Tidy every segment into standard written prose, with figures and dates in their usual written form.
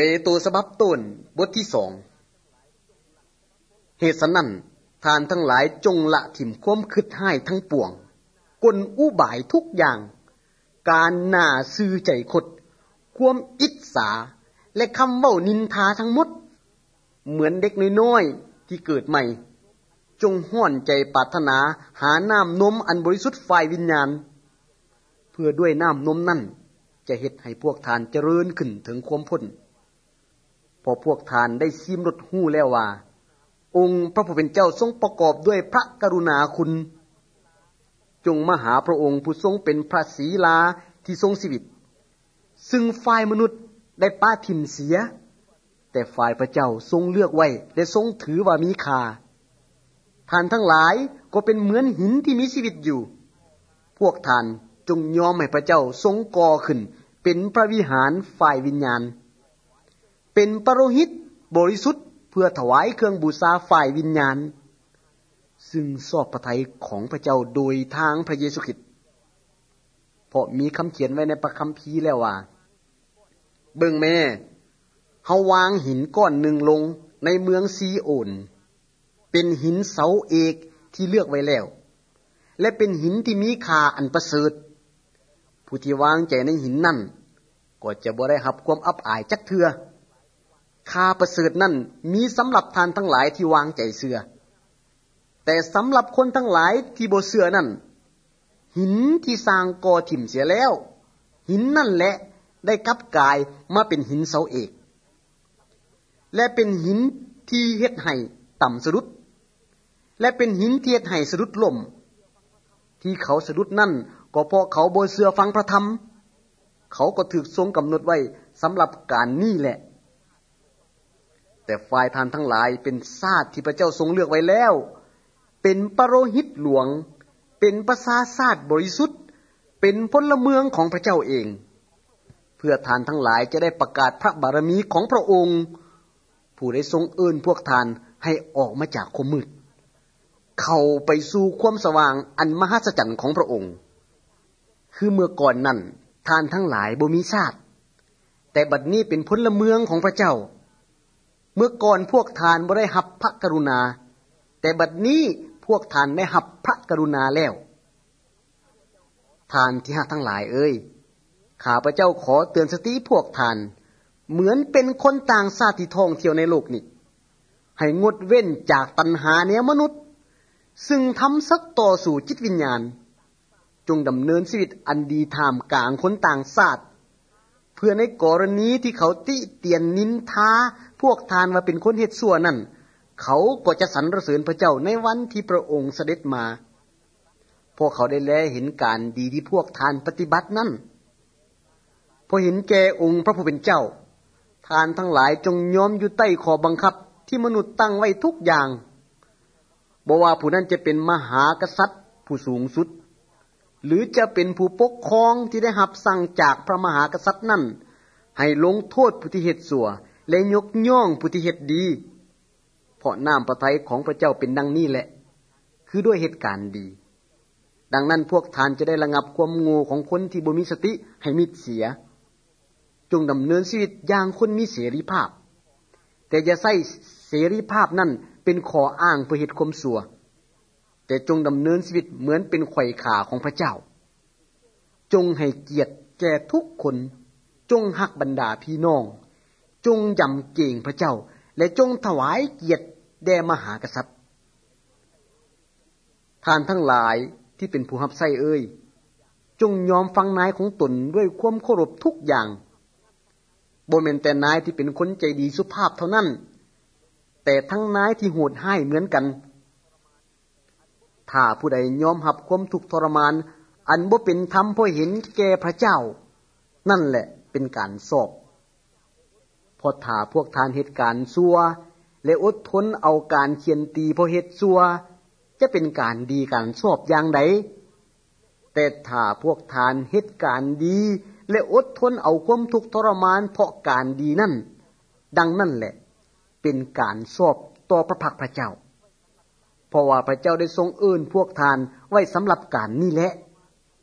โตฉบับต้นบทที่2เหตุฉะนั้นท่านทั้งหลายจงละถิ่มความคิดร้ายทั้งปวงกลอุบายทุกอย่างการหน้าซื่อใจคดความอิจฉาและคำเว้านินทาทั้งหมดเหมือนเด็กน้อยๆที่เกิดใหม่จงห้อนใจปรารถนาหาน้ำนมอันบริสุทธิ์ฝ่ายวิญญาณเพื่อด้วยน้ำนมนั้นจะเฮ็ดให้พวกท่านเจริญขึ้นถึงความพ้นพอพวกท่านได้ชิมรสหู้แล้วว่าองค์พระผู้เป็นเจ้าทรงประกอบด้วยพระกรุณาคุณจงมาหาพระองค์ผู้ทรงเป็นพระศรีลาที่ทรงชีวิตซึ่งฝ่ายมนุษย์ได้ป้าถิ่มเสียแต่ฝ่ายพระเจ้าทรงเลือกไว้และทรงถือว่ามีค่าท่านทั้งหลายก็เป็นเหมือนหินที่มีชีวิตอยู่พวกท่านจงยอมให้พระเจ้าทรงก่อขึ้นเป็นพระวิหารฝ่ายวิญญาณเป็นปโรหิตบริสุทธิ์เพื่อถวายเครื่องบูชาฝ่ายวิญญาณซึ่งชอบพระทัยของพระเจ้าโดยทางพระเยซูคริสต์เพราะมีคำเขียนไว้ในพระคัมภีร์แล้วว่าเบิ่งแม่เฮาวางหินก้อนหนึ่งลงในเมืองซีโอนเป็นหินเสาเอกที่เลือกไว้แล้วและเป็นหินที่มีค่าอันประเสริฐผู้ที่วางใจในหินนั่นก็จะบ่ได้รับความอับอายจักเทื่อค่าประเสริฐนั่นมีสำหรับท่านทั้งหลายที่วางใจเชื่อแต่สำหรับคนทั้งหลายที่บ่เชื่อนั่นหินที่สร้างก่อถิ่มเสียแล้วหินนั่นแหละได้กลับกลายมาเป็นหินเสาเอกและเป็นหินที่เฮ็ดให้ต่ำสะดุดและเป็นหินที่เฮ็ดให้สะดุดล่มที่เขาสะดุดนั่นก็เพราะเขาบ่เชื่อฟังพระธรรมเขาก็ถูกทรงกำหนดไว้สำหรับการนี้แหละแต่ฝ่ายท่านทั้งหลายเป็นชาติที่พระเจ้าทรงเลือกไว้แล้วเป็นปโรหิตหลวงเป็นประชาชาติบริสุทธิ์เป็นพลเมืองของพระเจ้าเองเพื่อท่านทั้งหลายจะได้ประกาศพระบารมีของพระองค์ผู้ได้ทรงเอิ้นพวกท่านให้ออกมาจากความมืดเข้าไปสู่ความสว่างอันมหัศจรรย์ของพระองค์คือเมื่อก่อนนั้นท่านทั้งหลายบ่มีชาติแต่บัดนี้เป็นพลเมืองของพระเจ้าเมื่อก่อนพวกท่านบ่ได้รับพระกรุณาแต่บัดนี้พวกท่านได้รับพระกรุณาแล้วท่านที่รักทั้งหลายเอ้ยข้าพเจ้าขอเตือนสติพวกท่านเหมือนเป็นคนต่างชาติที่ท่องเที่ยวในโลกนี้ให้งดเว้นจากตัณหาแนวมนุษย์ซึ่งทำสักต่อสู่จิตวิญญาณจงดำเนินชีวิตอันดีท่ามกลางคนต่างชาติเพื่อในกรณีที่เขาติเตียนนินทาพวกท่านว่าเป็นคนเฮ็ดชั่วนั่นเขาก็จะสรรเสริญพระเจ้าในวันที่พระองค์เสด็จมาพวกเขาได้แลเห็นการดีที่พวกท่านปฏิบัตินั้นพอเห็นแก่องค์พระผู้เป็นเจ้าท่านทั้งหลายจงยอมอยู่ใต้ข้อบังคับที่มนุษย์ตั้งไว้ทุกอย่างบ่ว่าผู้นั้นจะเป็นมหากษัตริย์ผู้สูงสุดหรือจะเป็นผู้ปกครองที่ได้รับสั่งจากพระมหากษัตริย์นั้นให้ลงโทษผู้ที่เฮ็ดชั่วและยกย่องผู้ที่เฮ็ดดีเพราะน้ำพระทัยของพระเจ้าเป็นดังนี้แหละคือด้วยเหตุการณ์ดีดังนั้นพวกท่านจะได้ระงับความโง่ของคนที่บ่มีสติให้มิดเสียจงดำเนินชีวิตอย่างคนมีเสรีภาพแต่อย่าใช้เสรีภาพนั้นเป็นข้ออ้างเพื่อเฮ็ดความชั่วแต่จงดำเนินชีวิตเหมือนเป็นไขว่ขาของพระเจ้าจงให้เกียรติแก่ทุกคนจงฮักบรรดาพี่น้องจงยำเกรงพระเจ้าและจงถวายเกียรติแด่มหากษัตริย์ท่านทั้งหลายที่เป็นผู้รับใช้เอ่ยจงยอมฟังนายของตนด้วยความเคารพทุกอย่างบ่แม่นแต่นายที่เป็นคนใจดีสุภาพเท่านั้นแต่ทั้งนายที่โหดร้ายเหมือนกันถ้าผู้ใดยอมรับความทุกข์ทรมานอันบ่เป็นธรรมเพราะเห็นแก่พระเจ้านั่นแหละเป็นการสอบเพราะถ้าพวกท่านเฮ็ดการชั่วและอดทนเอาการเคี่ยนตีเพราะเฮ็ดชั่วจะเป็นการดีการชอบอย่างใดแต่ถ้าพวกท่านเฮ็ดการดีและอดทนเอาความทุกข์ทรมานเพราะการดีนั่นดังนั้นแหละเป็นการชอบต่อพระพักพระเจ้าเพราะว่าพระเจ้าได้ทรงเอิ้นพวกท่านไว้สำหรับการนี้แหละ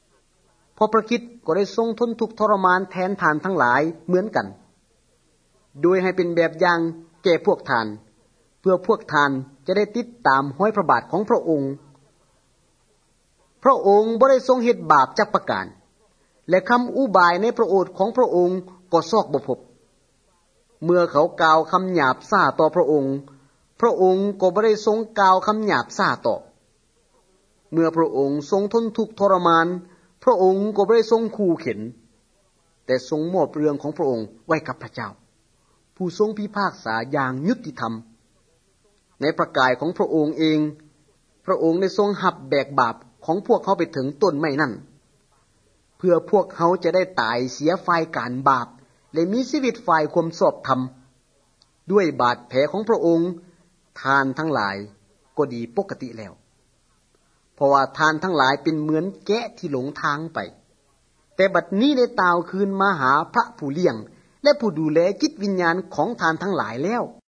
เพราะพระคริสต์ก็ได้ทรงทนทุกข์ทรมานแทนท่านทั้งหลายเหมือนกันโดยให้เป็นแบบอย่างแก่พวกท่านเพื่อพวกท่านจะได้ติดตามห้อยพระบาทของพระองค์พระองค์บ่ได้ทรงเฮ็ดบาปจักประการและคำอุบายในพระโอษฐ์ของพระองค์ก็ซอกบ่พบเมื่อเขากล่าวคำหยาบซ่าต่อพระองค์พระองค์ก็บ่ได้ทรงกล่าวคำหยาบซ่าตอบเมื่อพระองค์ทรงทนทุกข์ทรมานพระองค์ก็บ่ได้ทรงขู่เข็นแต่ทรงมอบเรื่องของพระองค์ไว้กับพระเจ้าผู้ทรงพิพากษาอย่างยุติธรรมในพระกายของพระองค์เองพระองค์ได้ทรงหับแบกบาปของพวกเขาไปถึงต้นไม้นั่นเพื่อพวกเขาจะได้ตายเสียฝ่ายการบาปและมีชีวิตฝ่ายความชอบธรรมด้วยบาดแผลของพระองค์ท่านทั้งหลายก็ดีปกติแล้วเพราะว่าท่านทั้งหลายเป็นเหมือนแกะที่หลงทางไปแต่บัดนี้ได้ตาวคืนมาหาพระผู้เลี้ยงและผู้ดูแลจิตวิญญาณของท่านทั้งหลายแล้ว